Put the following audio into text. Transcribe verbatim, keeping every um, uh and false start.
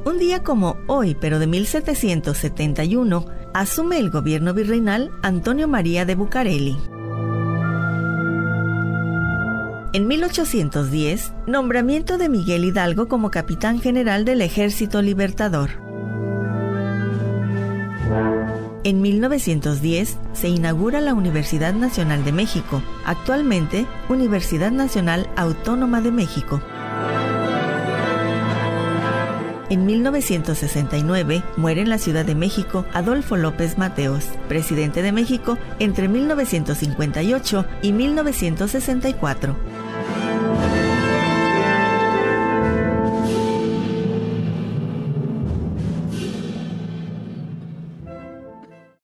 Un día como hoy, pero de mil setecientos setenta y uno, asume el gobierno virreinal Antonio María de Bucareli. En mil ochocientos diez, nombramiento de Miguel Hidalgo como capitán general del Ejército Libertador. En mil novecientos diez se inaugura la Universidad Nacional de México, actualmente Universidad Nacional Autónoma de México. En mil novecientos sesenta y nueve muere en la Ciudad de México Adolfo López Mateos, presidente de México entre mil novecientos cincuenta y ocho y mil novecientos sesenta y cuatro.